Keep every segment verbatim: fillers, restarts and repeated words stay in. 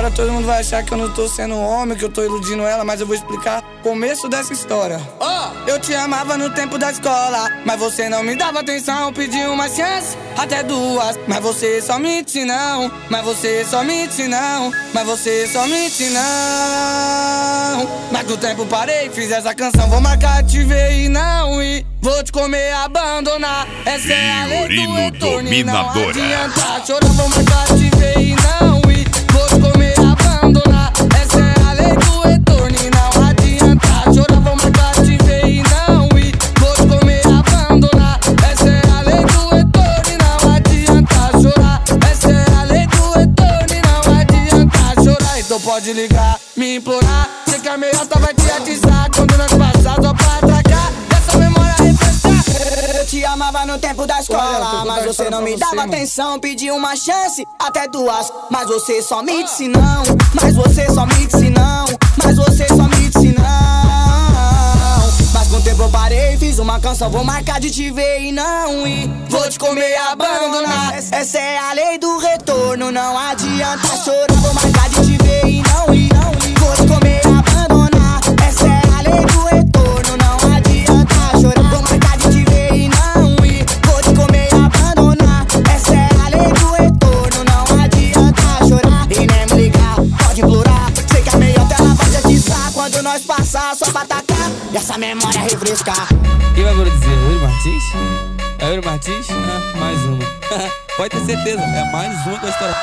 Agora todo mundo vai achar que eu não tô sendo homem, que eu tô iludindo ela, mas eu vou explicar o começo dessa história. Oh! Eu te amava no tempo da escola, mas você não me dava atenção. Pedi uma chance, até duas, mas você só mente não. Mas você só mente não. Mas você só mente não. Mas com o tempo parei, fiz essa canção. Vou marcar, te ver e não ir. Vou te comer, abandonar. Essa é a lei do retorno e não adianta chorar. Vou marcar, te ver e não ir. Vou te comer, abandonar. Essa é a lei do retorno e não adianta chorar. Vou marcar, te ver e não ir. Vou te comer, abandonar. Essa é a lei do retorno e não adianta chorar. Essa é a lei do retorno e não adianta chorar. Então pode ligar, me implorar. Sei que a meiota vai te atizar quando nós passar só pra atracar. Essa memória Eu te amava no tempo da escola, mas você não me dava atenção. Pedi uma chance, até duas, mas você só me disse não. Mas você só me disse não. Mas você só me disse não. Mas com o tempo eu parei, fiz uma canção. Vou marcar de te ver e não ir. Vou te comer e abandonar. Essa é a lei do retorno, não adianta chorar. Vou marcar de te ver e não ir. Vou te comer e abandonar. Essa é a lei do retorno, não adianta chorar. Vou marcar de te ver e não ir. Vou te comer e abandonar. Essa é a lei do retorno, não adianta chorar. E nem me ligar, pode implorar. Sei que a meiota ela vai te atizar quando nós passar só pra atacar e essa memória refrescar. Quem vai dizer? Yuri Martins? É Yuri Martins? Ah, mais uma. Pode ter certeza, é mais uma com a história.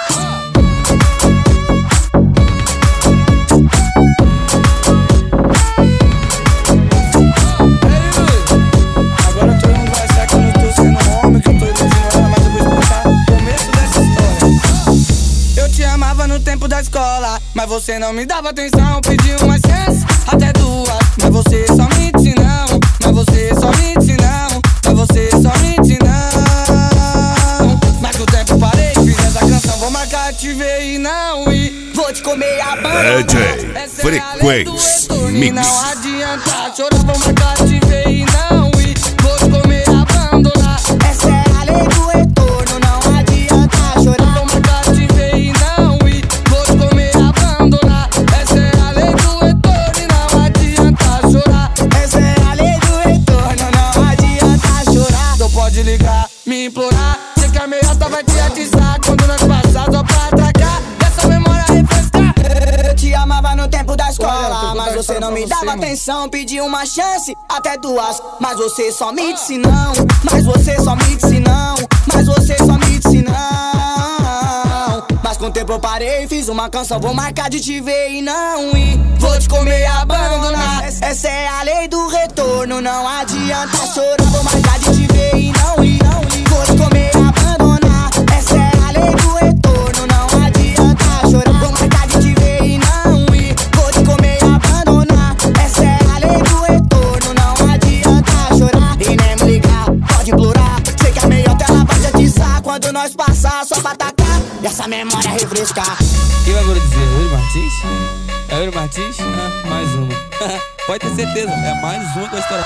No tempo da escola, mas você não me dava atenção. Pedi uma chance, até duas, mas você só mente não. Mas você só mente não. Mas você só mente não. Mas com o tempo parei, fiz essa canção. Vou marcar, te ver e não ir. Vou te comer e abandonar. D J Frequência Mix. Não adianta chorar, vou marcar, te ver e não ir. Vou te comer e abandonar. Essa é a lei do retorno, não adianta chorar. Vou marcar, te ver e não ir. Vou te comer e abandonar. Essa é a lei do retorno e não adianta chorar. Essa é a lei do retorno, não adianta chorar. Então pode ligar, me implorar. Sei que a meiota vai te atizar quando nós passar só pra atracar. Essa memória refrescar. Eu te amava no tempo da escola, mas você não me dava atenção. Pedi uma chance, até duas, mas você só me disse não. Mas você só me disse não. Mas você só me disse não. Mas com o tempo eu parei, fiz uma canção. Vou marcar de te ver e não ir. Vou te comer e abandonar. Essa é a lei do retorno, não adianta chorar. Vou marcar de te ver e não ir. Vou te comer e abandonar. Essa é a lei do retorno, não adianta chorar. Vou marcar de te ver e não ir. Vou te comer e abandonar. Essa é a lei do retorno, não adianta chorar. E nem me ligar, pode implorar. Sei que a meiota ela vai te atizar quando nós passar só pra atacar e essa memória refrescar. Quem vai dizer? Yuri Martins? É Yuri Martins? Ah, mais uma. Pode ter certeza, é mais uma com a história.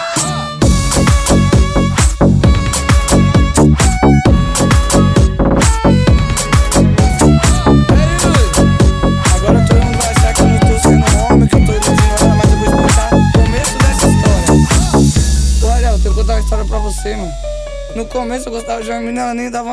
Agora todo mundo vai achar que eu não tô sendo homem, que eu tô iludindo ela, mas eu vou explicar o começo dessa história. Olha, eu tenho que contar uma história pra você, mano. No começo eu gostava de uma menina, ela nem dava